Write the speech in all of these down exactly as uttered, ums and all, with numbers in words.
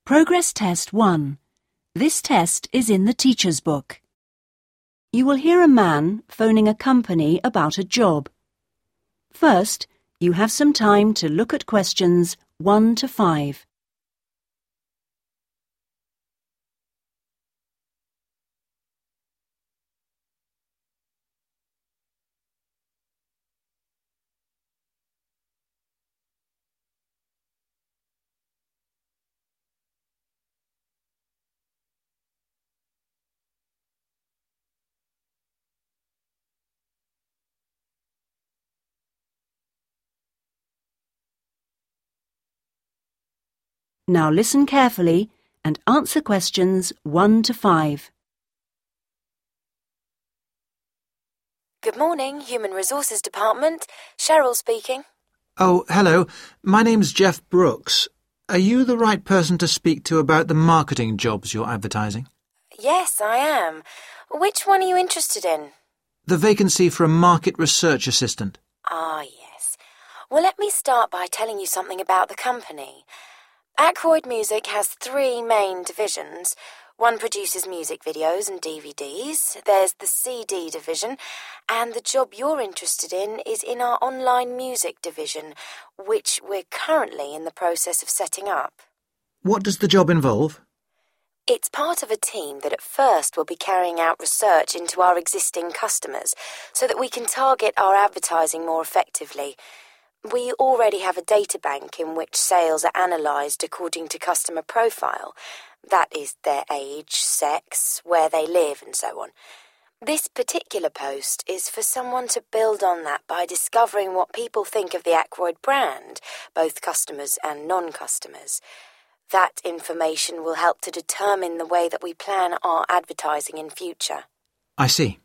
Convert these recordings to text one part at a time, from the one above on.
Progress Test one. This test is in the teacher's book. You will hear a man phoning a company about a job. First, you have some time to look at questions one to five. Now listen carefully and answer questions one to five. Good morning, Human Resources Department. Cheryl speaking. Oh, hello. My name's Jeff Brooks. Are you the right person to speak to about the marketing jobs you're advertising? Yes, I am. Which one are you interested in? The vacancy for a market research assistant. Ah, yes. Well, let me start by telling you something about the company. Ackroyd Music has three main divisions. One produces music videos and D V Ds. There's the C D division, and the job you're interested in is in our online music division, which we're currently in the process of setting up. What does the job involve? It's part of a team that at first will be carrying out research into our existing customers so that we can target our advertising more effectively. We already have a data bank in which sales are analysed according to customer profile. That is their age, sex, where they live and so on. This particular post is for someone to build on that by discovering what people think of the Ackroyd brand, both customers and non-customers. That information will help to determine the way that we plan our advertising in future. I see.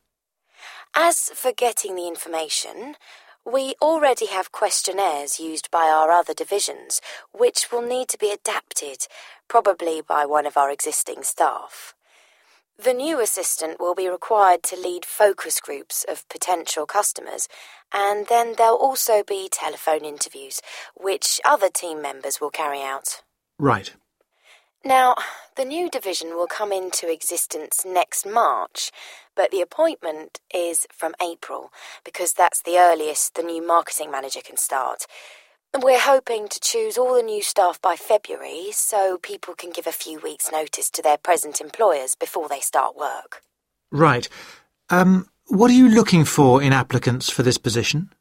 As for getting the information, we already have questionnaires used by our other divisions, which will need to be adapted, probably by one of our existing staff. The new assistant will be required to lead focus groups of potential customers, and then there'll also be telephone interviews, which other team members will carry out. Right. Now, the new division will come into existence next March, but the appointment is from April, because that's the earliest the new marketing manager can start. We're hoping to choose all the new staff by February, so people can give a few weeks' notice to their present employers before they start work. Right. Um, what are you looking for in applicants for this position?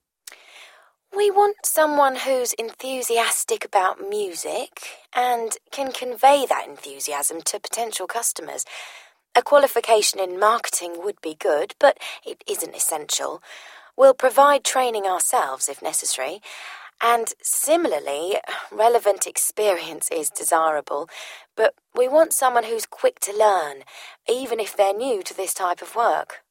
We want someone who's enthusiastic about music and can convey that enthusiasm to potential customers. A qualification in marketing would be good, but it isn't essential. We'll provide training ourselves if necessary, and similarly, relevant experience is desirable, but we want someone who's quick to learn, even if they're new to this type of work.